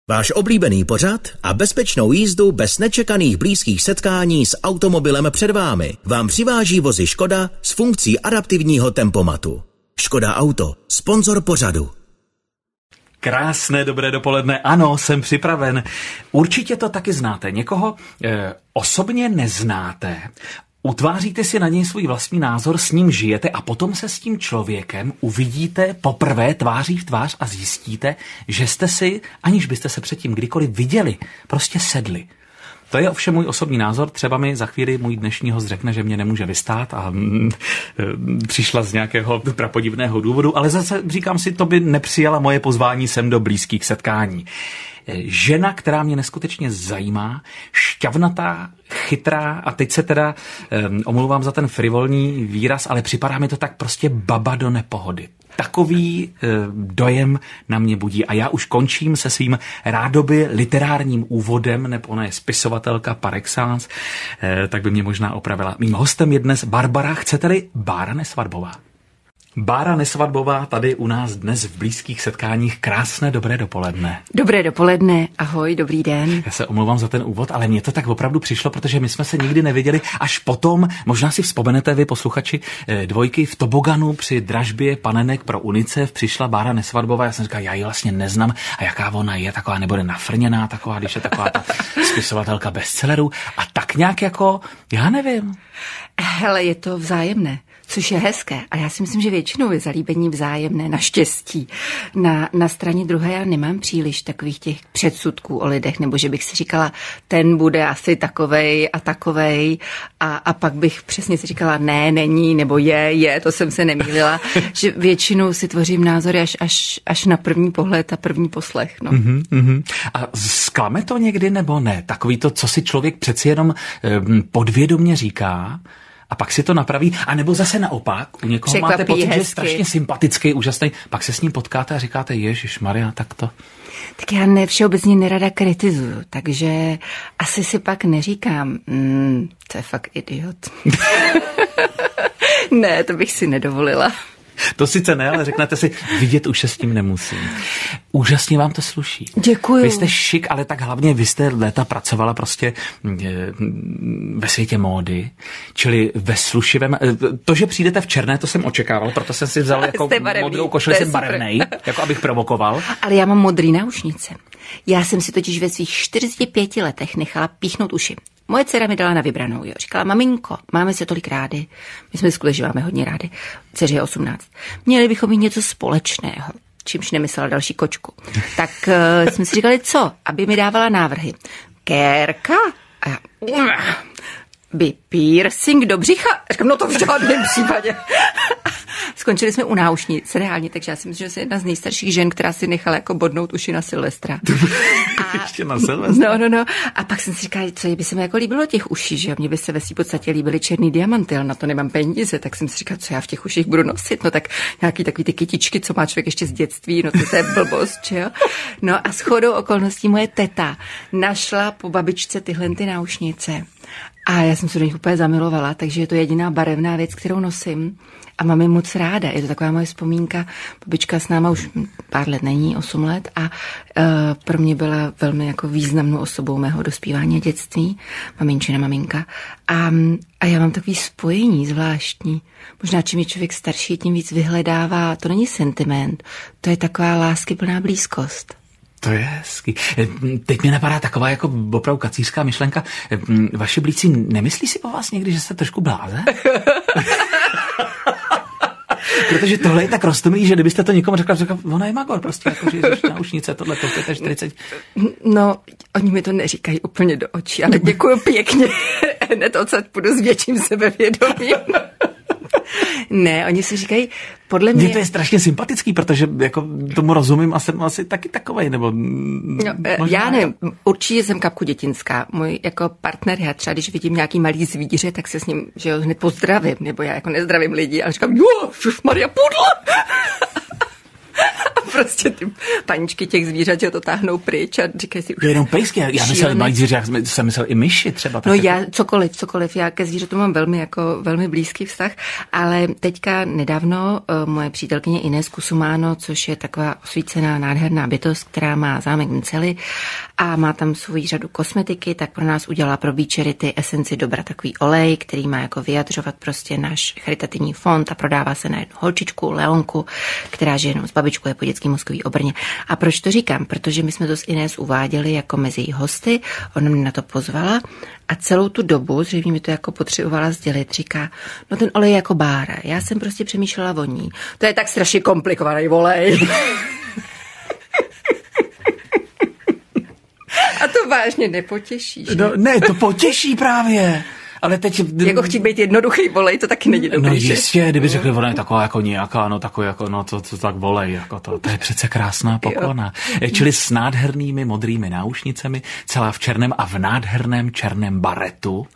Váš oblíbený pořad a bezpečnou jízdu bez nečekaných blízkých setkání s automobilem před vámi vám přiváží vozy Škoda s funkcí adaptivního tempomatu. Škoda Auto, sponzor pořadu. Krásné dobré dopoledne, ano, jsem připraven. Určitě to taky znáte. Někoho osobně neznáte, utváříte si na něj svůj vlastní názor, s ním žijete a potom se s tím člověkem uvidíte poprvé tváří v tvář a zjistíte, že jste si, aniž byste se předtím kdykoliv viděli, prostě sedli. To je ovšem můj osobní názor, třeba mi za chvíli můj dnešní host řekne, že mě nemůže vystát a přišla z nějakého prapodivného důvodu, ale zase říkám si, to by nepřijala moje pozvání sem do blízkých setkání. Žena, která mě neskutečně zajímá, šťavnatá, chytrá a teď se teda omlouvám za ten frivolní výraz, ale připadá mi to tak prostě baba do nepohody. Takový dojem na mě budí a já už končím se svým rádoby literárním úvodem, nebo ona je spisovatelka par excellence, tak by mě možná opravila. Mým hostem je dnes Barbara, chcete-li Bára Nesvadbová. Bára Nesvadbová tady u nás dnes v blízkých setkáních. Krásné dobré dopoledne. Dobré dopoledne, ahoj, dobrý den. Já se omlouvám za ten úvod, ale mně to tak opravdu přišlo, protože my jsme se nikdy neviděli. Až potom, možná si vzpomenete vy posluchači Dvojky, v toboganu při dražbě panenek pro UNICEF přišla Bára Nesvadbová. Já jsem říkal, já ji vlastně neznám a jaká ona je, taková nebude nafrněná, taková, když je taková ta spisovatelka bestsellerů. A tak nějak jako, já nevím. Hele, je to vzájemné. Což je hezké. A já si myslím, že většinou je zalíbení vzájemné, naštěstí. Na straně druhé já nemám příliš takových těch předsudků o lidech, nebo že bych si říkala, ten bude asi takovej a takovej a pak bych přesně si říkala, ne, není, nebo je, to jsem se nemýlila. Že většinou si tvořím názory až na první pohled a první poslech. No. A zklame to někdy, nebo ne? Takový to, co si člověk přeci jenom podvědomě říká, a pak si to napraví, a nebo zase naopak, u někoho překvapí máte pocit, hezky. že je strašně sympatický, úžasný, pak se s ním potkáte a říkáte, Ježišmarja, tak to. Tak já všeobecně nerada kritizuju, takže asi si pak neříkám, to je fakt idiot. Ne, to bych si nedovolila. To sice ne, ale řeknete si, vidět už se s tím nemusím. Úžasně vám to sluší. Děkuju. Vy jste šik, ale tak hlavně vy jste léta pracovala prostě ve světě módy, čili ve slušivém. To, že přijdete v černé, to jsem očekával, proto jsem si vzal jako modrou košili, jsem barevnej, jako abych provokoval. Ale já mám modrý náušnice. Já jsem si totiž ve svých 45 letech nechala píchnout uši. Moje dcera mi dala na vybranou, jo. Říkala, maminko, máme se tolik rádi. My jsme skutečně, že máme hodně rádi. Dceři je 18. Měli bychom mít něco společného, čímž nemyslela další kočku. Tak jsme si říkali, co? Aby mi dávala návrhy. Kérka? A já, by piercing do břicha? Říkám, no to v žádném případě. Skončili jsme u náušnic, reálně, takže já si myslím, že jsem jedna z nejstarších žen, která si nechala jako bodnout uši na Silvestra. Ještě na Silvestra? No. A pak jsem si říkala, co by se mi jako líbilo těch uší, že mně by se ve svý podstatě líbily černý diamanty, ale na to nemám peníze, tak jsem si říkala, co já v těch uších budu nosit, no tak nějaký takový ty kytičky, co má člověk ještě z dětství, no to je blbost, že jo. No a shodou okolností moje teta našla po babičce tyhle ty náušnice. A já jsem se do nich úplně zamilovala, takže je to jediná barevná věc, kterou nosím. A mám je moc ráda. Je to taková moje vzpomínka. Babička s náma už pár let není, 8 let. A pro mě byla velmi jako významnou osobou mého dospívání a dětství. Maminčina maminka. A já mám takový spojení zvláštní. Možná čím je člověk starší, tím víc vyhledává. To není sentiment. To je taková láskyplná blízkost. To je hezký. Teď mi napadá taková jako opravdu kacířská myšlenka. Vaši blízcí nemyslí si po vás někdy, že jste trošku bláze? Protože tohle je tak roztomilý, že kdybyste to někomu řekla, ona je magor, prostě jako, že jsi náušnice, tohle, to je 40. No, oni mi to neříkají úplně do očí, ale děkuju pěkně. Hned odsud půjdu s větším sebevědomím. Ne, oni si říkají, podle mě... Mně to je strašně sympatický, protože jako tomu rozumím a jsem asi taky takovej, nebo... No, já nevím, určitě jsem kapku dětinská. Můj jako partner, já třeba, když vidím nějaký malý zvíře, tak se s ním, že jo, hned pozdravím, nebo já jako nezdravím lidi, ale říkám, jo, Maria Pudla! prostě ty paničky těch zvířat, že to táhnou pryč a říkají si už. Jenom pejsky, já myslel malý zvíře, já jsem myslel i myši třeba. No já cokoliv, já ke zvířatu mám velmi blízký vztah, ale teďka nedávno moje přítelkyně Inés Kusumáno, což je taková osvícená nádherná bytost, která má zámek Mcely a má tam svoji řadu kosmetiky, tak pro nás udělala pro Beacharity Esenci dobra, takový olej, který má jako vyjadřovat prostě náš charitativní fond a prodává se na jednu holčičku, Leonku, která žije jenom s babičkou, je po dětský mozkový obrně. A proč to říkám? Protože my jsme to s Inés uváděli jako mezi jí hosty, ona mě na to pozvala a celou tu dobu, zřejmě mi to jako potřebovala sdělit, říká, no ten olej je jako Bára, já jsem prostě přemýšlela o ní. To je tak strašně komplikovaný olej. A to vážně nepotěšíš. No, ne, to potěší právě. Ale teď... Jako chtít být jednoduchý volej, to taky není dobrý. No jistě, kdyby řekli, ona je taková jako nějaká, no takový jako, no to tak volej, jako to je přece krásná poklona. Čili s nádhernými modrými náušnicemi, celá v černém a v nádherném černém baretu.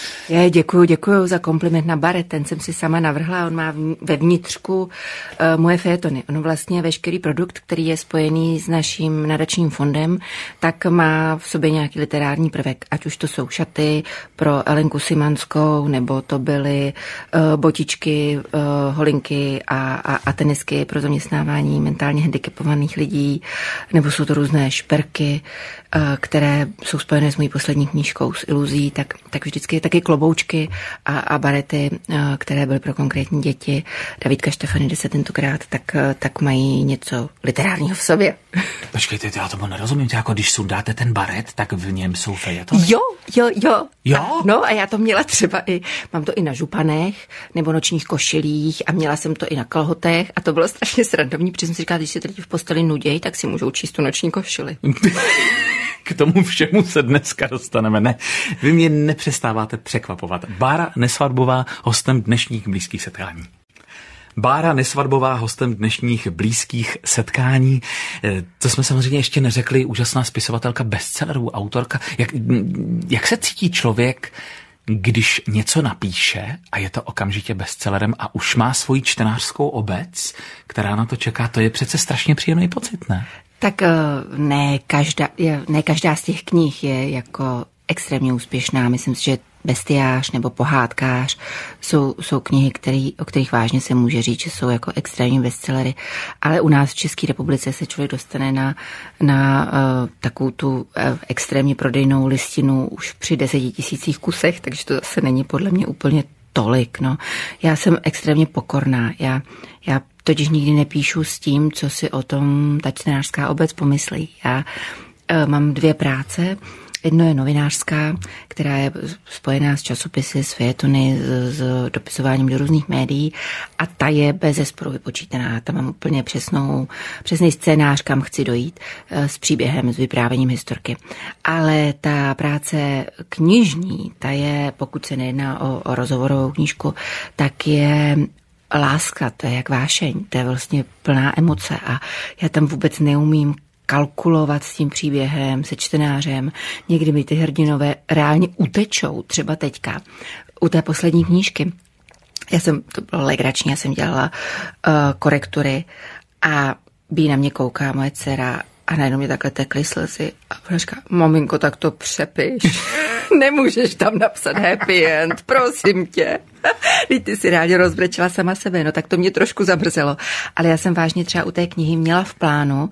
Děkuju za kompliment na baret, ten jsem si sama navrhla, on má ve vnitřku moje fejetony. On vlastně veškerý produkt, který je spojený s naším nadačním fondem, tak má v sobě nějaký literární prvek, ať už to jsou šaty pro Elenku Simanskou, nebo to byly botičky, holinky a tenisky pro zaměstnávání mentálně handicapovaných lidí, nebo jsou to různé šperky, které jsou spojené s mojí poslední knížkou s iluzí, tak vždycky taky kloboučky a barety, které byly pro konkrétní děti. Davidka Štefanidyse tentokrát, tak mají něco literárního v sobě. Počkejte, já tomu nerozumím, jako když sundáte ten baret, tak v něm jsou fejetony? Jo? No a já to měla třeba mám to i na županech, nebo nočních košilích a měla jsem to i na kalhotech a to bylo strašně srandovní, protože jsem si říkala, když si teď v posteli nudějí, tak si můžou číst tu noční košili. K tomu všemu se dneska dostaneme. Ne, vy mě nepřestáváte překvapovat. Bára Nesvadbová, hostem dnešních blízkých setkání. Bára Nesvadbová, hostem dnešních blízkých setkání. To jsme samozřejmě ještě neřekli, úžasná spisovatelka, bestsellerů, autorka. Jak se cítí člověk, když něco napíše a je to okamžitě bestsellerem a už má svoji čtenářskou obec, která na to čeká, to je přece strašně příjemný pocit, ne? Tak ne každá z těch knih je jako extrémně úspěšná. Myslím si, že Bestiář nebo Pohádkář jsou knihy, o kterých vážně se může říct, že jsou jako extrémní bestsellery, ale u nás v České republice se člověk dostane na takovou tu extrémně prodejnou listinu už při 10 000 kusech, takže to zase není podle mě úplně tolik. No. Já jsem extrémně pokorná. Já totiž nikdy nepíšu s tím, co si o tom ta čtenářská obec pomyslí. Já mám 2 práce. Jedno je novinářská, která je spojená s časopisy, s fejetony, s dopisováním do různých médií a ta je bezesporu vypočítaná. Tam mám úplně přesný scénář, kam chci dojít s příběhem, s vyprávěním historky. Ale ta práce knižní, ta je, pokud se nejedná o rozhovorovou knížku, tak je láska, to je jak vášeň, to je vlastně plná emoce a já tam vůbec neumím kalkulovat s tím příběhem, se čtenářem. Někdy mi ty hrdinové reálně utečou, třeba teďka u té poslední knížky. To bylo legrační, já jsem dělala korektury a Bí na mě kouká moje dcera a najednou mě takhle tekly slzy a ona říká, maminko, tak to přepiš. Nemůžeš tam napsat happy end, prosím tě. Ty si rádi rozbrečela sama sebe, no tak to mě trošku zamrzelo. Ale já jsem vážně třeba u té knihy měla v plánu,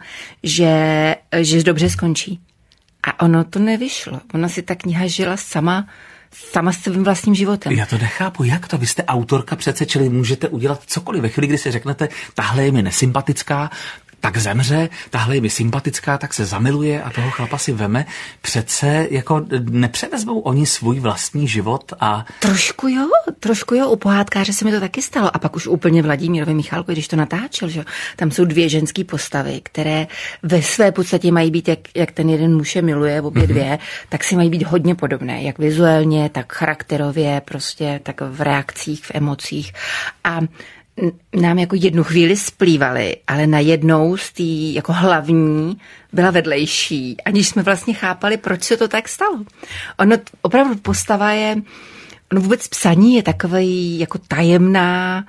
že dobře skončí. A ono to nevyšlo. Ona si ta kniha žila sama s svým vlastním životem. Já to nechápu, jak to? Vy jste autorka přece, čili můžete udělat cokoliv. Ve chvíli, kdy si řeknete, tahle je mi nesympatická, tak zemře, tahle je mi sympatická, tak se zamiluje a toho chlapa si veme. Přece jako nepřevezmou oni svůj vlastní život a... Trošku jo, u Pohádkáře se mi to taky stalo. A pak už úplně Vladimírovi Michálkovi, když to natáčel, že tam jsou 2 ženské postavy, které ve své podstatě mají být, jak ten jeden muž je miluje, obě 2, tak si mají být hodně podobné, jak vizuálně, tak charakterově, prostě tak v reakcích, v emocích. A nám jako jednu chvíli splývaly, ale najednou z té jako hlavní byla vedlejší, aniž jsme vlastně chápali, proč se to tak stalo. Ono opravdu postava je, vůbec psaní je takový jako tajemná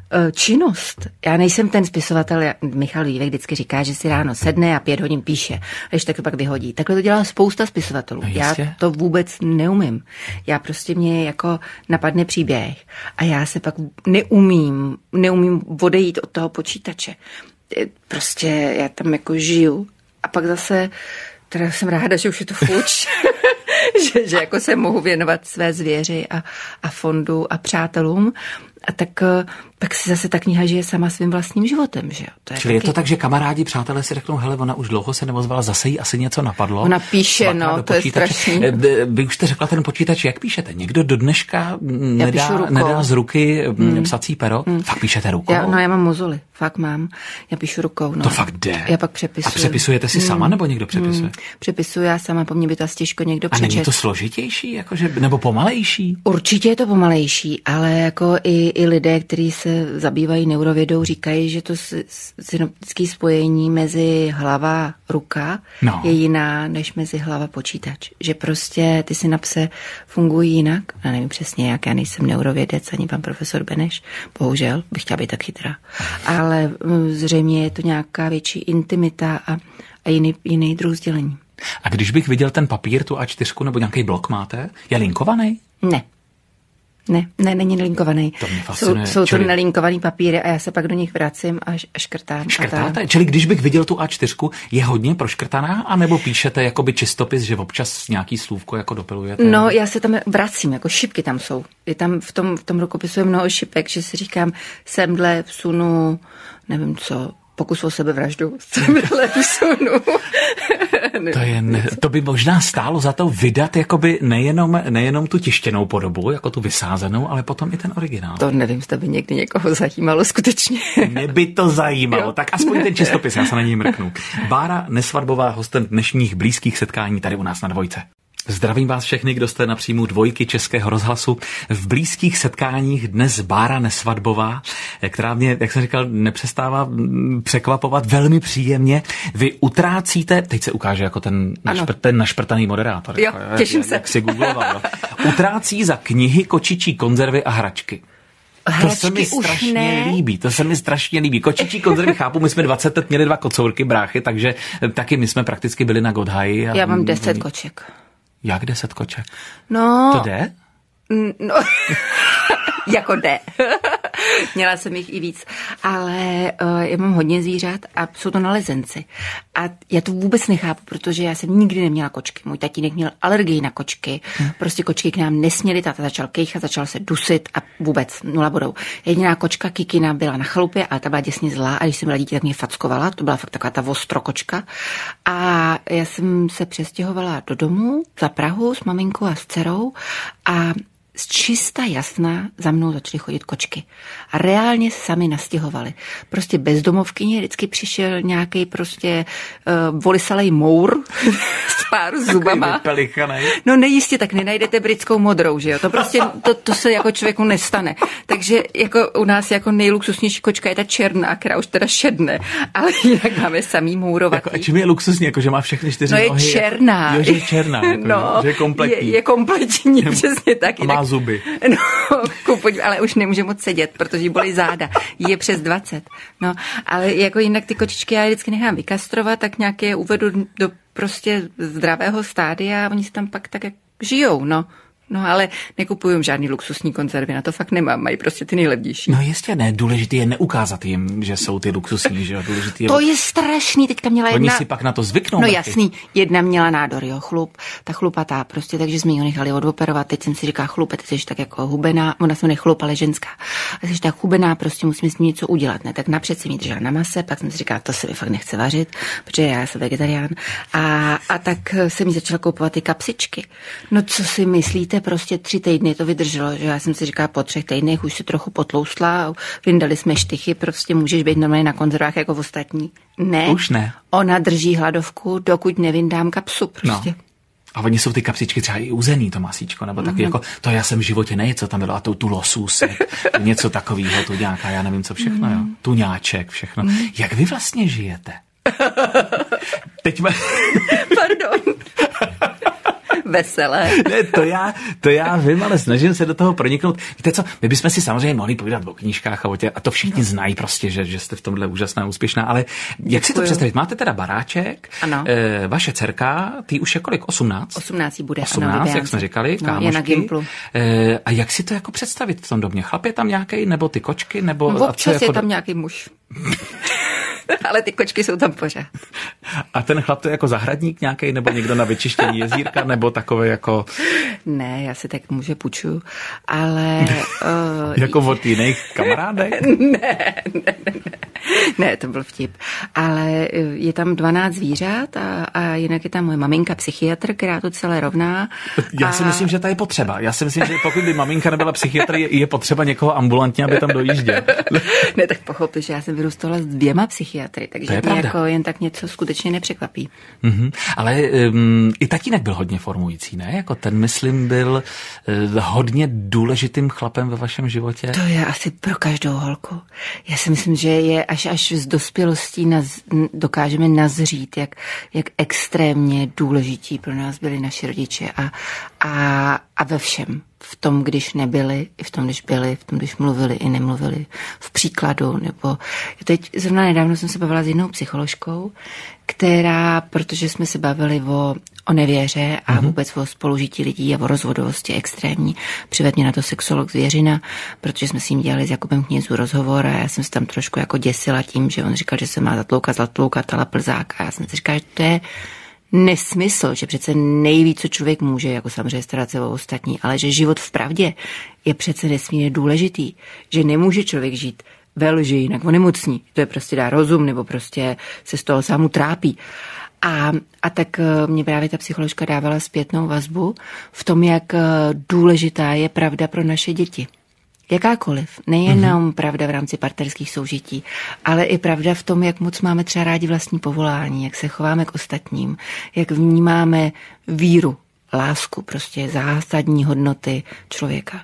činnost. Já nejsem ten spisovatel, Michal Vívek vždycky říká, že si ráno sedne a 5 hodin píše, a když tak to pak vyhodí. Takhle to dělá spousta spisovatelů. No, já to vůbec neumím. Já prostě mě jako napadne příběh a já se pak neumím odejít od toho počítače. Prostě já tam jako žiju a pak zase, teda jsem ráda, že už je to fuč, že jako se mohu věnovat své zvěři a fondu a přátelům. A tak si zase ta kniha žije sama svým vlastním životem, že jo? Čili je to tak, že kamarádi, přátelé si řeknou, hele, ona už dlouho se neozvala, zase jí asi něco napadlo. Ona píše, no, to je strašný. Vy už jste řekla ten počítač, jak píšete? Někdo do dneška nedá z ruky psací pero? Fakt píšete rukou? Já mám mozoly, fakt mám. Já píšu rukou, no. To fakt jde. Já pak přepisuju. A přepisujete si sama, nebo někdo přepisuje? Přepisuju já sama, po mně by to asi těžko někdo přečet. A není to složitější, jakože, nebo pomalejší? Určitě je to pomalejší, ale jako i lidé, kteří se zabývají neurovědou, říkají, že to synoptické spojení mezi hlava ruka je jiná než mezi hlava počítač. Že prostě ty synapse fungují jinak. Já nevím přesně jak, já nejsem neurovědec, ani pan profesor Beneš, bohužel, bych chtěla být tak chytrá. Ale zřejmě je to nějaká větší intimita a jiný druh sdělení. A když bych viděl ten papír, tu A4 nebo nějaký blok máte, je linkovaný? Ne, není nelinkovaný. To mě fascinuje. Jsou to nelinkovaný papíry a já se pak do nich vracím a škrtám. Škrtáte? Čili když bych viděl tu A4, je hodně proškrtaná, anebo píšete jakoby čistopis, že občas nějaký slůvko jako dopilujete? No, já se tam vracím, jako šipky tam jsou. Je tam v tom rukopisu je mnoho šipek, že si říkám, semdle vsunu, nevím co, pokus o sebevraždu, semdle vsunu. To by možná stálo za to vydat jakoby nejenom tu tištěnou podobu, jako tu vysázenou, ale potom i ten originál. To nevím, zda by někdy někoho zajímalo skutečně. Mě by to zajímalo, tak aspoň ten čistopis, já se na něj mrknu. Bára Nesvadbová, hostem dnešních blízkých setkání tady u nás na Dvojce. Zdravím vás všechny, kdo jste na příjmu Dvojky Českého rozhlasu. V blízkých setkáních dnes Bára Nesvadbová, která mě, jak jsem říkal, nepřestává překvapovat velmi příjemně. Vy utrácíte, teď se ukáže jako ten našprtaný moderátor. Jo, těším se. Jak si googloval. Utrácí za knihy, kočičí konzervy a hračky. To se mi strašně líbí. Kočičí konzervy chápu, my jsme 20 let měli 2 kocourky, bráchy, takže taky my jsme prakticky byli na Godhaji. Já mám 10 koček. Jak 10 koček? No. To jde? No, jako jde. Měla jsem jich i víc, ale já mám hodně zvířat a jsou to nalezenci. A já to vůbec nechápu, protože já jsem nikdy neměla kočky. Můj tatínek měl alergii na kočky. Prostě kočky k nám nesměly, táta začal kejchat, začal se dusit a vůbec nula bodou. Jediná kočka Kikina byla na chalupě, ale ta byla děsně zlá a když jsem byla dítě, tak mě fackovala. To byla fakt taková ta ostrokočka. A já jsem se přestěhovala do domu za Prahu s maminkou a s dcerou a z čista jasna za mnou začaly chodit kočky. A reálně se sami nastěhovali. Prostě bezdomovkyně vždycky přišel nějaký prostě volisalej mour s pár zubama. No nejistě, tak nenajdete britskou modrou, že jo? To prostě, to se jako člověku nestane. Takže jako u nás jako nejluxusnější kočka je ta černá, která už teda šedne. Ale jinak máme samý mourovatý. Jako, a čím je luxusní, jako že má všechny 4 nohy? No je černá. Jo, že je černá. Jako, no, že je kompletní. Je kompletní, přesně tak. A má zuby. No, ale už nemůže moc sedět, protože jí bolí záda. Je přes 20. No, ale jako jinak ty kočičky já vždycky nechám vykastrovat, tak nějak je uvedu do prostě zdravého stádia a oni se tam pak tak jak žijou, no. No, ale nekupuju žádný luxusní konzervy, na to fakt nemám, mají prostě ty nejlevnější. No jistě ne, důležitý je neukázat jim, že jsou ty luxusní, že jo, důležitý je... To je strašný, teďka měla jedna... Oni si pak na to zvyknou. No jasný, jedna měla nádor, jo, chlup, ta chlupatá prostě, takže jsme ji nechali odoperovat, teď jsem si říká chlupe, ty jsi tak jako hubená, ona se nechlup, ale ženská, a jsi tak hubená, prostě musíme s ní něco udělat, ne, tak napřed jsem jí držela na mase, pak jsem si říkala, to se mi fakt nechce vařit, protože já jsem vegetarián, a tak jsem jí začala koupovat ty kapsičky. No co si myslíte, prostě 3 týdny to vydrželo, že já jsem si říkala, po 3 týdnech už se trochu potloustla, vyndali jsme štychy, prostě můžeš být normálně na konzervách jako v ostatní. Ne. Už ne. Ona drží hladovku, dokud nevyndám kapsu prostě. No. A oni jsou ty kapsičky třeba i uzený, to masíčko, nebo taky jako, to já jsem v životě nejedl, co tam bylo, a tu losůsek, něco takového, tu nějaká, já nevím co všechno, jo. Tuňáček, všechno. Jak vy vlastně žijete? Teď Pardon. veselé. Ne, to já vím, ale snažím se do toho proniknout. Víte co, my bychom si samozřejmě mohli povídat o knížkách a to všichni znají prostě, že jste v tomhle úžasná, úspěšná, ale jak si to představit? Máte teda baráček, ano. Vaše dcerka, ty už je kolik? 18? 18 bude, 18, ano, jak jsme říkali, kámošky. Je na Gimplu. A jak si to jako představit v tom domě? Chlap je tam nějaký, nebo ty kočky, nebo... No, občas je tam nějaký muž. Ale ty kočky jsou tam pořád. A ten chlap to je jako zahradník nějaký, nebo někdo na vyčištění jezírka, nebo takové jako... Ne, já si tak muže půjčuju, ale... jako od jiných kamarádek? Ne, to byl vtip. Ale je tam 12 zvířat a jinak je tam moje maminka psychiatr, která to celé rovná. Já si myslím, že to je potřeba. Já si myslím, že pokud by maminka nebyla psychiatr, je potřeba někoho ambulantně, aby tam dojížděl. Ne, tak pochopil, že já jsem vyrůstala s 2 psychiatry, takže mě jako jen tak něco skutečně nepřekvapí. Ale i tatínek byl hodně formující, ne? Jako ten, myslím, byl hodně důležitým chlapem ve vašem životě. To je asi pro každou holku. Já si myslím, že je až z dospělostí dokážeme nazřít, jak extrémně důležití pro nás byli naši rodiče a ve všem. V tom, když nebyli, i v tom, když byli, v tom, když mluvili i nemluvili, v příkladu, nebo... Teď zrovna nedávno jsem se bavila s jednou psycholožkou, která, protože jsme se bavili o nevěře a vůbec o spolužití lidí a o rozvodovosti extrémní, přivedl mě na to sexolog Zvěřina, protože jsme s ním dělali s Jakubem Knězů rozhovor a já jsem se tam trošku jako děsila tím, že on říkal, že se má zatloukat Tala Plzák a já jsem si říkala, že to je nesmysl, že přece nejvíc, co člověk může, jako samozřejmě starat se o ostatní, ale že život v pravdě je přece nesmírně důležitý, že nemůže člověk žít ve lži, jinak onemocní. To je prostě dá rozum, nebo prostě se z toho sám trápí. A tak mě právě ta psycholožka dávala zpětnou vazbu v tom, jak důležitá je pravda pro naše děti. Jakákoliv, nejenom pravda v rámci partnerských soužití, ale i pravda v tom, jak moc máme třeba rádi vlastní povolání, jak se chováme k ostatním, jak vnímáme víru, lásku, prostě zásadní hodnoty člověka.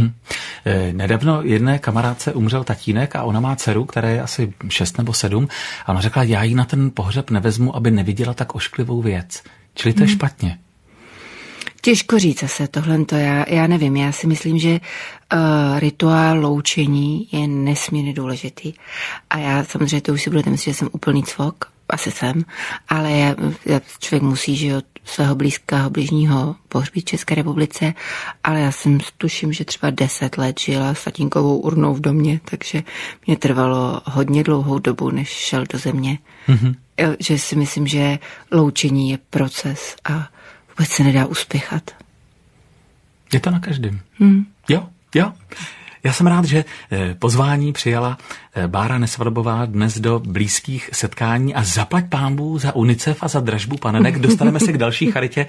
Nedávno jedné kamarádce umřel tatínek a ona má dceru, která je asi 6 nebo 7 a ona řekla, já ji na ten pohřeb nevezmu, aby neviděla tak ošklivou věc. Čili to je špatně. Těžko říct zase tohle, já nevím, já si myslím, že rituál loučení je nesmírně důležitý. A já samozřejmě to už si budete myslet, že jsem úplný cvok, asi jsem, ale člověk musí, že od svého blízkého bližního pohřbít v České republice, ale já jsem tuším, že třeba 10 let žila s tatínkovou urnou v domě, takže mě trvalo hodně dlouhou dobu, než šel do země. Že si myslím, že loučení je proces a vůbec se nedá uspěchat. Je to na každém. Jo. Já jsem rád, že pozvání přijala Bára Nesvadobová dnes do blízkých setkání a zaplať pánbů za UNICEF a za dražbu panenek. Dostaneme se k další charitě.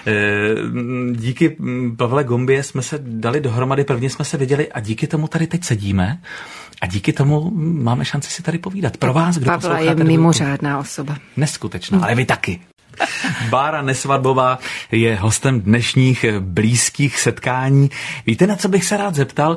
Díky Pavle Gombě jsme se dali dohromady, prvně jsme se viděli a díky tomu tady teď sedíme a díky tomu máme šanci si tady povídat. Pro vás, kdo Pavla je mimořádná osoba. Neskutečná, ale vy taky. Bára Nesvadbová je hostem dnešních blízkých setkání. Víte, na co bych se rád zeptal?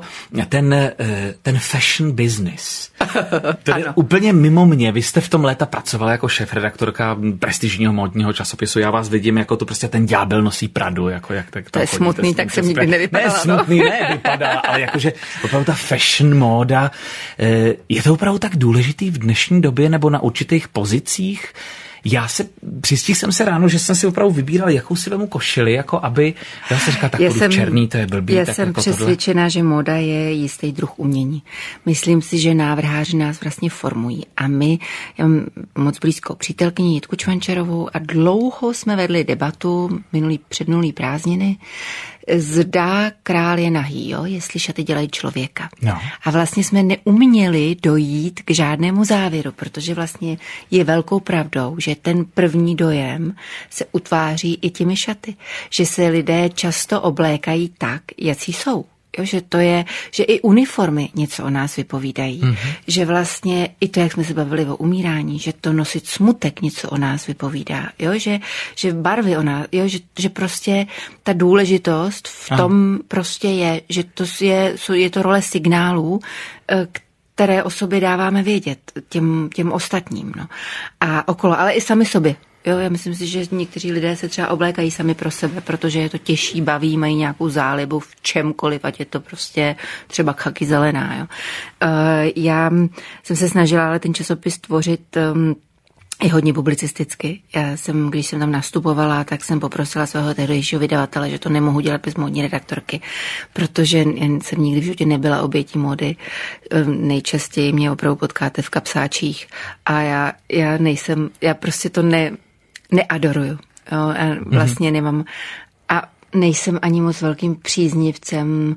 Ten fashion business. To je úplně mimo mě. Vy jste v tom léta pracovala jako šéfredaktorka prestižního módního časopisu. Já vás vidím jako to prostě ten ďábel nosí Pradu. Jako jak tak to je smutný, tak jsem nikdy nevypadala. Ne, smutný nevypadá, ale jakože opravdu ta fashion móda, je to opravdu tak důležitý v dnešní době nebo na určitých pozicích? Přistihl jsem se ráno, že jsem si opravdu vybíral, jakou si vemu košili, jako aby, já jsem říkal, tak černý, to je blbý. Já jsem jako přesvědčená, že móda je jistý druh umění. Myslím si, že návrháři nás vlastně formují a my, já mám moc blízkou přítelkyni Jitku Čvančarovou a dlouho jsme vedli debatu předminulý prázdniny, zda král je nahý, jestli šaty dělají člověka. No. A vlastně jsme neuměli dojít k žádnému závěru, protože vlastně je velkou pravdou, že ten první dojem se utváří i těmi šaty. Že se lidé často oblékají tak, jací jsou. Že to je, že i uniformy něco o nás vypovídají. Že vlastně i to, jak jsme se bavili o umírání, že to nosit smutek něco o nás vypovídá. Že barvy o nás, že prostě ta důležitost v tom prostě je, že je to role signálů, které o sobě dáváme vědět těm ostatním. No. A okolo, ale i sami sobě. Jo, já myslím si, že někteří lidé se třeba oblékají sami pro sebe, protože je to těžší, baví, mají nějakou zálibu v čemkoliv, ať je to prostě třeba khaki zelená. Jo. Já jsem se snažila ale ten časopis tvořit i hodně publicisticky. Když jsem tam nastupovala, tak jsem poprosila svého tehdejšího vydavatele, že to nemohu dělat bez módní redaktorky, protože jsem nikdy v životě nebyla obětí módy. Nejčastěji mě opravdu potkáte v kapsáčích a já prostě to neadoruju. Jo, a vlastně nemám a nejsem ani moc velkým příznivcem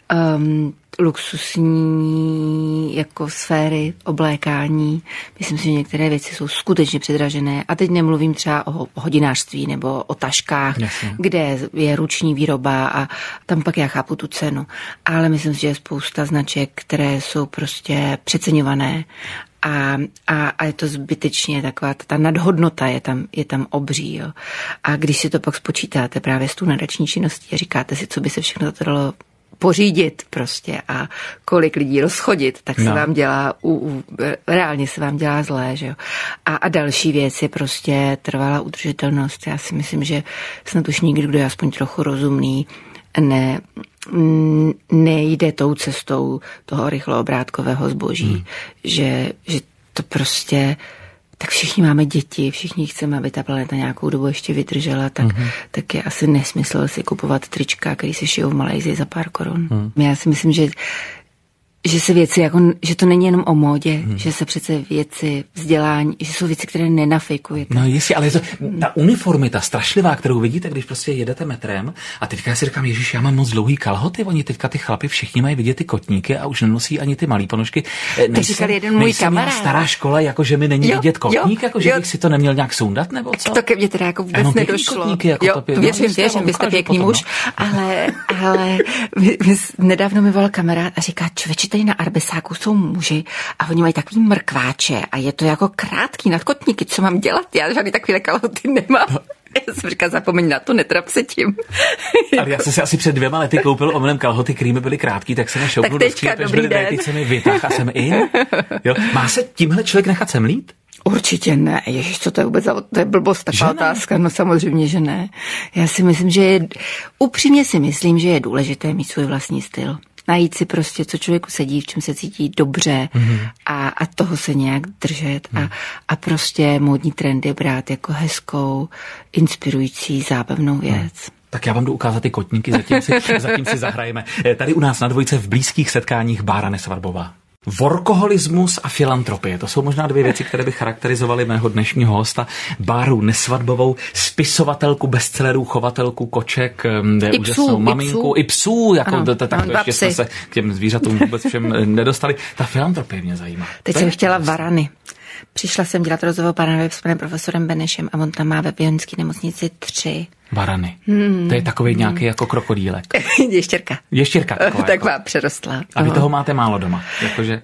luxusní jako sféry oblékání. Myslím si, že některé věci jsou skutečně předražené. A teď nemluvím třeba o hodinářství nebo o taškách, kde je ruční výroba a tam pak já chápu tu cenu. Ale myslím si, že je spousta značek, které jsou prostě přeceňované a je to zbytečně taková, ta nadhodnota je tam obří. Jo. A když si to pak spočítáte právě s tou nadační činností a říkáte si, co by se všechno to dalo pořídit prostě a kolik lidí rozchodit, tak se vám dělá, reálně se vám dělá zlé, že jo. A další věc je prostě trvalá udržitelnost. Já si myslím, že snad už nikdy, kdo je aspoň trochu rozumný, nejde tou cestou toho rychloobrátkového zboží, že to prostě tak všichni máme děti, všichni chceme, aby ta planeta nějakou dobu ještě vydržela, tak je asi nesmysl si kupovat trička, který se šijou v Malajsii za pár korun. Já si myslím, že se věci, jako, že to není jenom o módě, že se přece věci, vzdělání, že jsou věci, které nenafejkujete. No jistě, ale ta uniformita strašlivá, kterou vidíte, když prostě jedete metrem a teďka já si říkám, ježiš, já mám moc dlouhý kalhoty, oni teďka ty chlapi všichni mají vidět ty kotníky a už nenosí ani ty malý ponožky. To říkal jeden můj kamarád. Stará škola, jako že mi není vidět kotník, jako že bych si to neměl nějak sundat, nebo co? To ke mně teda jako vůbec nedošlo. Kotníky, jako věřím, vy jste pěkný muž, ale nedávno mi volal kamarád a říká, člověče, tady na Arbesáku jsou muži a oni mají takový mrkváče a je to jako krátký nadkotníky, co mám dělat? Já žádný takovýhle kalhoty nemám. Já jsem říkala, zapomeň na to, netrap se tím. Ale já jsem si asi před 2 lety koupil omylem kalhoty, který mi byly krátký, tak jsem je šoupnul do skříně, protože byly ty mi vytáh a jsem in. Jo? Má se tímhle člověk nechat semlít? Určitě ne. Ježiš, co to je vůbec, to je blbost, taková otázka. No samozřejmě, že ne. Já si myslím, upřímně si myslím, že je důležité mít svůj vlastní styl. Najít si prostě, co člověku sedí, v čem se cítí dobře a toho se nějak držet a prostě módní trendy brát jako hezkou, inspirující, zábavnou věc. Tak já vám jdu ukázat ty kotníky, zatím si zahrajeme. Tady u nás na Dvojce v blízkých setkáních Bára Nesvadbová. Workoholismus a filantropie. To jsou možná 2 věci, které by charakterizovaly mého dnešního hosta, Báru Nesvadbovou, spisovatelku, bestsellerů, chovatelku koček, úžasnou maminku, i psů, jako tak ještě jsme se k těm zvířatům vůbec všem nedostali. Ta filantropie mě zajímá. Teď jsem chtěla varany. Přišla jsem dělat rozhovor s panem profesorem Benešem a on tam má ve Běloňské nemocnici 3. Varany. To je takový nějaký jako krokodýlek. Ještěrka. Ještěrka. Taková přerostla. A vy toho máte málo doma. Jakože...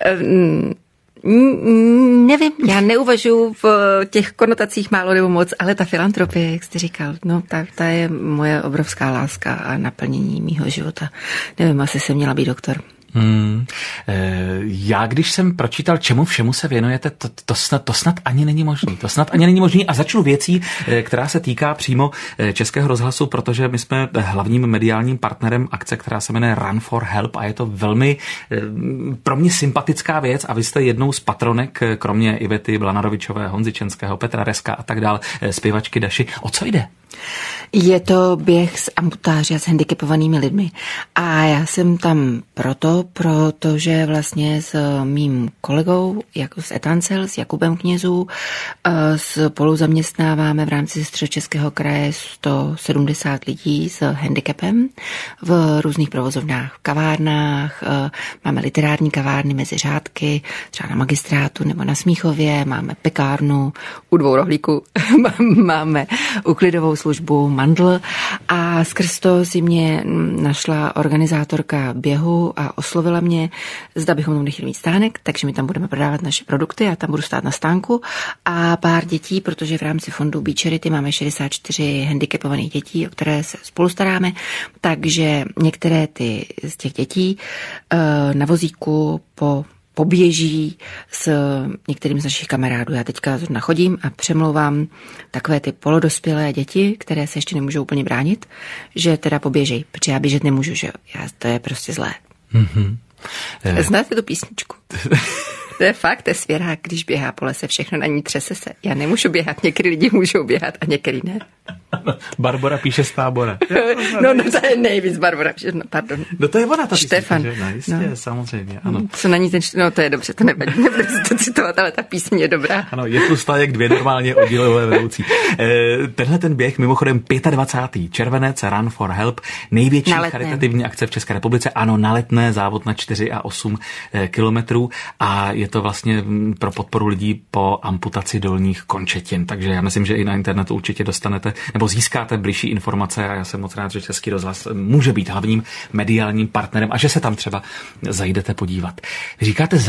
Nevím, já neuvažuji v těch konotacích málo nebo moc, ale ta filantropie, jak jste říkal, no ta je moje obrovská láska a naplnění mýho života. Nevím, asi jsem měla být doktor. Já když jsem pročítal, čemu všemu se věnujete, to snad ani není možný. To snad ani není možný a začnu věcí, která se týká přímo Českého rozhlasu, protože my jsme hlavním mediálním partnerem akce, která se jmenuje Run for Help a je to velmi pro mě sympatická věc a vy jste jednou z patronek, kromě Ivety Blanarovičové, Honzy Čenského, Petra Reska a tak dále, zpěvačky Daši. O co jde? Je to běh s amputáři a s handicapovanými lidmi. A já jsem tam protože vlastně s mým kolegou, jako s Etancel, s Jakubem Knězů, spolu zaměstnáváme v rámci Středočeského kraje 170 lidí s handicapem v různých provozovnách, v kavárnách, máme literární kavárny mezi řádky, třeba na Magistrátu nebo na Smíchově, máme pekárnu u 2 rohlíků, máme uklidovou službu Mandl a skrz to si mě našla organizátorka běhu a oslovila mě, zda bychom tam nechtěli mít stánek, takže my tam budeme prodávat naše produkty, já tam budu stát na stánku a pár dětí, protože v rámci fondu Be Charity máme 64 handicapovaných dětí, o které se spolu staráme, takže některé z těch dětí na vozíku po poběží s některým z našich kamarádů. Já teďka zrovna chodím a přemlouvám takové ty polodospělé děti, které se ještě nemůžou úplně bránit, že teda poběžej, protože já běžet nemůžu, že jo. To je prostě zlé. Mm-hmm. Znáte tu písničku? To je fakt, to je svěrák, když běhá po lese, všechno na ní třese se. Já nemůžu běhat, některý lidi můžou běhat a některý ne. Barbora píše z Tábora. No, to je nejvíc Barbora píše, pardon. No to je ona, ta Štefan. Písnička, no, jistě, no. Samozřejmě, ano. Co na ní ten, no to je dobře, to nevadí, nebudu si to citovat, ale ta píseň je dobrá. Ano, je tlustá jak 2 normálně oddílové vedoucí. Tenhle ten běh, mimochodem 25. červenec, Run for Help, největší charitativní akce v České republice, ano, na Letné, závod na 4 a 8 kilometrů a je to vlastně pro podporu lidí po amputaci dolních končetin, takže já myslím, že i na internetu určitě dostanete nebo získáte bližší informace a já jsem moc rád, že Český rozhlas může být hlavním mediálním partnerem a že se tam třeba zajdete podívat. Říkáte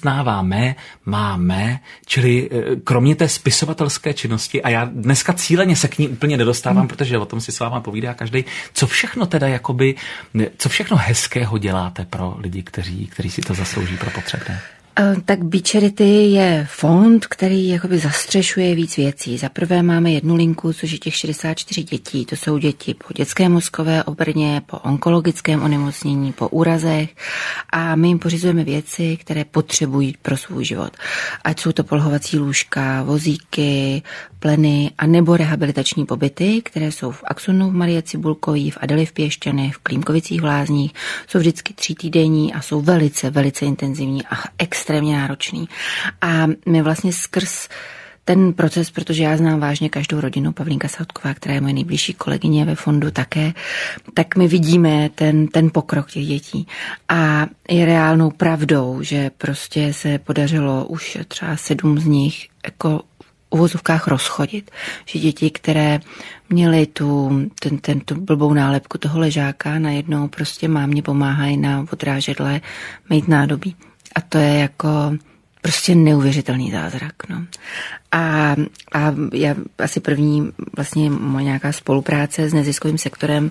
máme, čili kromě té spisovatelské činnosti a já dneska cíleně se k ní úplně nedostávám, protože o tom si s váma povídá každý. Co všechno teda jakoby, co všechno hezkého děláte pro lidi, kteří si to zaslouží pro potřebné? Tak Beach Charity je fond, který jakoby zastřešuje víc věcí. Za prvé máme jednu linku, což je těch 64 dětí. To jsou děti po dětské mozkové obrně, po onkologickém onemocnění, po úrazech a my jim pořizujeme věci, které potřebují pro svůj život. Ať jsou to polohovací lůžka, vozíky, pleny a nebo rehabilitační pobyty, které jsou v Axonu v Marie Cibulkový, v Adeli v Piešťanech, v Klímkovicích v Lázních. Jsou vždycky 3týdenní a jsou velice, velice intenzivní a extrémně náročný. A my vlastně skrz ten proces, protože já znám vážně každou rodinu, Pavlínka Sautková, která je moje nejbližší kolegyně ve fondu také, tak my vidíme ten pokrok těch dětí. A je reálnou pravdou, že prostě se podařilo už třeba 7 z nich jako uvozovkách rozchodit. Že děti, které měly tu blbou nálepku toho ležáka, najednou prostě mámě pomáhají na odrážedle mít nádobí. A to je jako prostě neuvěřitelný zázrak. No. A já asi první vlastně moje nějaká spolupráce s neziskovým sektorem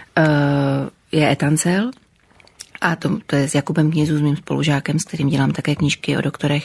je Etancel. A to je s Jakubem Knězů, s mým spolužákem, s kterým dělám také knížky o doktorech,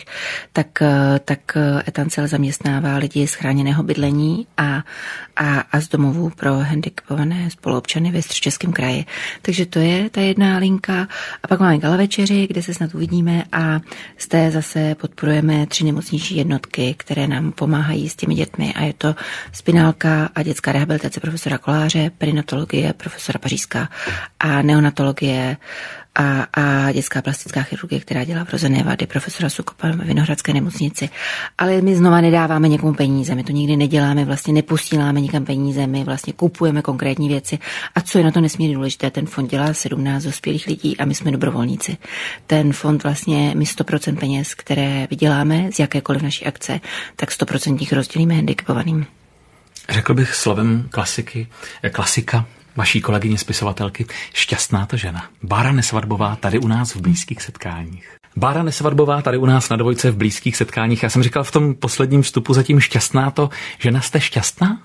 tak Etancel zaměstnává lidi z chráněného bydlení a z domovů pro handicapované spoluobčany ve Středočeském kraji. Takže to je ta jedna linka. A pak máme gala večeři, kde se snad uvidíme a z té zase podporujeme 3 nemocniční jednotky, které nám pomáhají s těmi dětmi. A je to spinálka a dětská rehabilitace profesora Koláře, perinatologie profesora Pařízka a neonatologie a dětská plastická chirurgie, která dělá vrozené vady profesora Sukopa v Vinohradské nemocnici. Ale my znova nedáváme někomu peníze, my to nikdy neděláme, vlastně neposíláme nikam peníze, my vlastně kupujeme konkrétní věci. A co je na to nesmírně důležité, ten fond dělá 17 dospělých lidí a my jsme dobrovolníci. Ten fond vlastně, my 100% peněz, které vyděláme z jakékoliv naší akce, tak 100% jich rozdělíme handicapovaným. Řekl bych slovem klasika, vaší kolegyně spisovatelky, šťastná to žena. Bára Nesvadbová tady u nás v blízkých setkáních. Bára Nesvadbová tady u nás na Dvojce v blízkých setkáních. Já jsem říkal v tom posledním vstupu zatím šťastná to žena. Jste šťastná?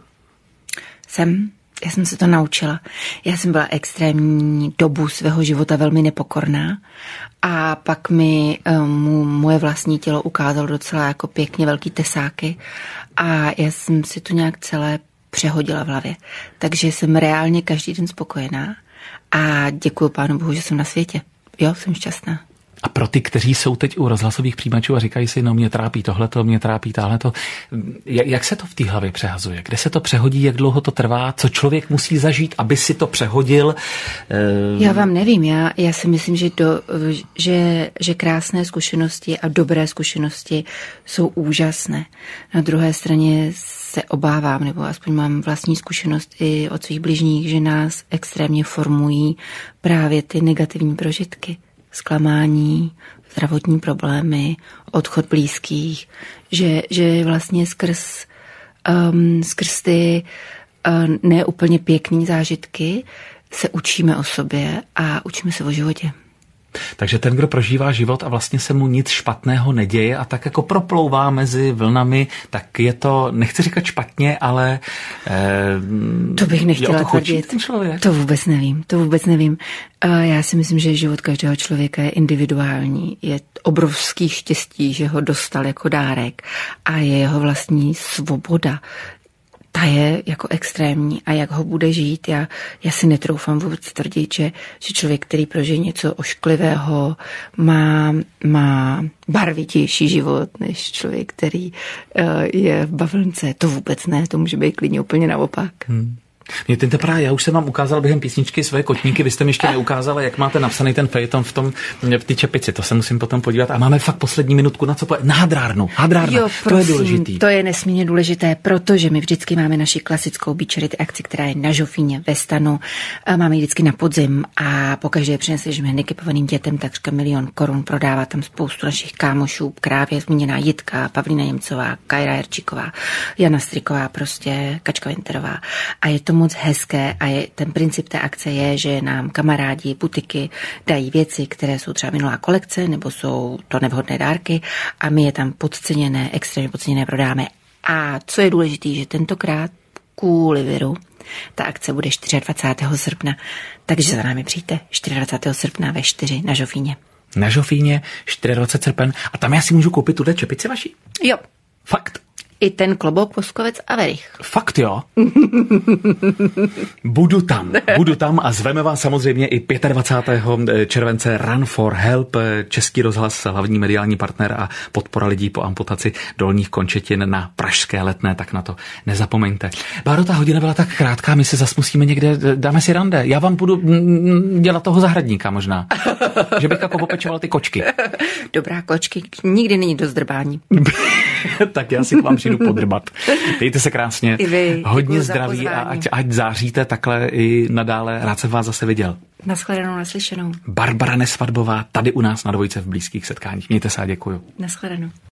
Já jsem se to naučila. Já jsem byla extrémní dobu svého života velmi nepokorná a pak mi moje vlastní tělo ukázalo docela jako pěkně velký tesáky a já jsem si to nějak celé přehodila v hlavě. Takže jsem reálně každý den spokojená a děkuju Pánu Bohu, že jsem na světě. Jo, jsem šťastná. A pro ty, kteří jsou teď u rozhlasových přijímačů a říkají si, no mě trápí tohleto, mě trápí táhleto, jak se to v té hlavě přehazuje? Kde se to přehodí, jak dlouho to trvá, co člověk musí zažít, aby si to přehodil? Já vám nevím, já si myslím, že krásné zkušenosti a dobré zkušenosti jsou úžasné. Na druhé straně se obávám, nebo aspoň mám vlastní zkušenost i od svých bližních, že nás extrémně formují právě ty negativní prožitky. Zklamání, zdravotní problémy, odchod blízkých, že vlastně skrz ty neúplně pěkný zážitky se učíme o sobě a učíme se o životě. Takže ten, kdo prožívá život a vlastně se mu nic špatného neděje a tak jako proplouvá mezi vlnami, tak je to, nechci říkat špatně, ale to bych nechtěla tvrdit. To vůbec nevím. Já si myslím, že život každého člověka je individuální. Je obrovský štěstí, že ho dostal jako dárek a je jeho vlastní svoboda. Ta je jako extrémní a jak ho bude žít, já si netroufám vůbec tvrdit, že člověk, který prožije něco ošklivého, má barvitější život než člověk, který je v bavlnce. To vůbec ne, to může být klidně úplně naopak. Mě tentokrát, já už jsem vám ukázal během písničky svoje kotníky, vy jste mi ještě neukázali, jak máte napsaný ten fejton v té čepici, to se musím potom podívat a máme fakt poslední minutku na co na hadrárnu. Jo, prosím, to je důležitý. To je nesmírně důležité, protože my vždycky máme naši klasickou Beach Charity akci, která je na Žofíně ve Stanu. Máme ji vždycky na podzim a pokaždé přinesli handicapovaným dětem takřka 1 000 000 korun, prodává tam spoustu našich kámošů, právě zmíněná Jitka, Pavlína Němcová, Kajra Jerčíková, Jana Striková, prostě Kačka Winterová. A je to moc hezké a ten princip té akce je, že nám kamarádi, butiky dají věci, které jsou třeba minulá kolekce nebo jsou to nevhodné dárky a my je tam podceněné, extrémně podceněné prodáme. A co je důležité, že tentokrát kvůli viru ta akce bude 24. srpna, takže za námi přijďte 24. srpna ve 4 na Žofíně. Na Žofíně 24. srpen a tam já si můžu koupit tuhle čepici vaší? Jo. Fakt? I ten klobouk Voskovec a Verich. Fakt jo? Budu tam a zveme vás samozřejmě i 25. července Run for Help, Český rozhlas, hlavní mediální partner a podpora lidí po amputaci dolních končetin na pražské Letné, tak na to nezapomeňte. Báro, ta hodina byla tak krátká, my se zas musíme někde, dáme si rande. Já vám budu dělat toho zahradníka možná. Že bych jako opečoval ty kočky. Dobrá, kočky, nikdy není do zdrbání. Tak já si k vám přijdu podrbat. Dejte se krásně. Hodně zdraví a ať záříte takhle i nadále. Rád jsem vás zase viděl. Naschledanou, naslyšenou. Barbara Nesvadbová tady u nás na Dvojce v blízkých setkáních. Mějte se a děkuju. Naschledanou.